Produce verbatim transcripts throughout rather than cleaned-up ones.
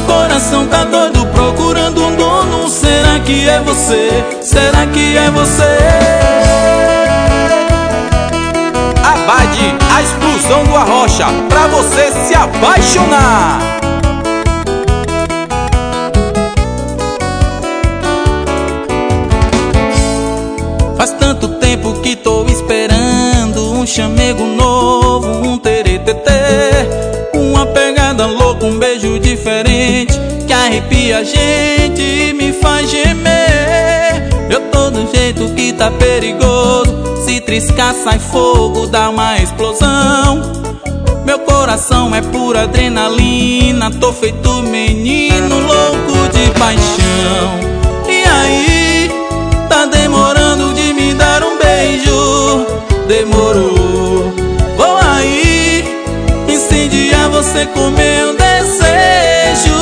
coração tá doido procurando um dono. Será que é você? Será que é você? Abade, a explosão do Arrocha, pra você se apaixonar. Faz tanto tempo que tô esperando um chamego novo, um teretetê, uma pegada louca, um beijo diferente que arrepia a gente e me faz gemer. Eu tô do jeito que tá perigoso, se triscar sai fogo, dá uma explosão. Meu coração é pura adrenalina, tô feito menino louco de paixão. E aí, tá demorando de me dar um beijo? Demorou. Vou aí incendiar você com meu desejo.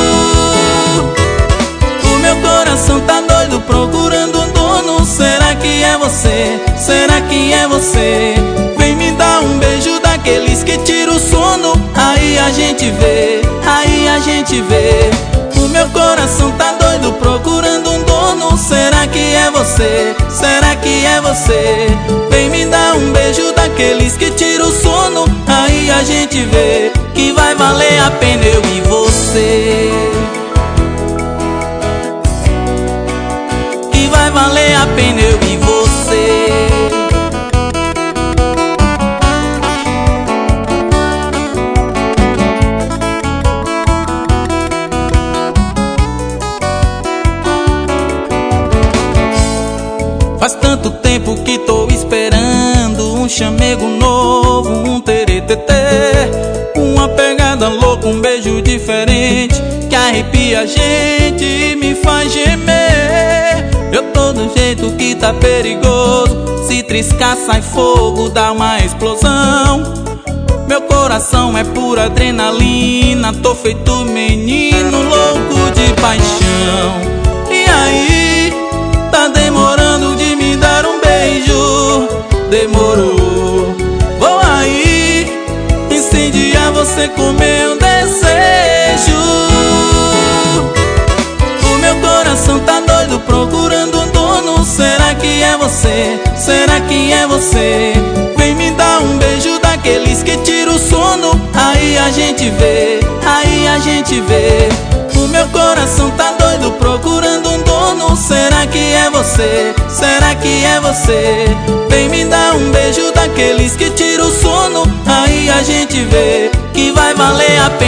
O meu coração tá doido procurando um dono. Será que é você? Será que é você? Vem me dar um beijo daqueles que tira o sono. Aí a gente vê, aí a gente vê. O meu coração tá doido procurando um dono. Será que é você? Será que é você? Vem me dar um beijo daqueles que tira o sono. Aí a gente vê que vai valer a pena eu e você. Que vai valer a pena eu e você. Faz tanto tempo que tô esperando um chamego novo, um teretetê, uma pegada louca, um beijo diferente que arrepia a gente e me faz gemer. Eu tô do jeito que tá perigoso, se triscar sai fogo, dá uma explosão. Meu coração é pura adrenalina, tô feito menino louco de paixão. E aí, tá demorando de me dar um beijo? Demorou. Vou aí incendiar você com meu desejo. O meu coração tá doido procurando um dono. Será que é você? Será que é você? Vem me dar um beijo daqueles que tira o sono. Aí a gente vê, aí a gente vê. O meu coração tá doido procurando um dono. Será que é você? Será que é você? Vem me dar um beijo daqueles que tira o sono. Aí a gente vê que vai valer a pena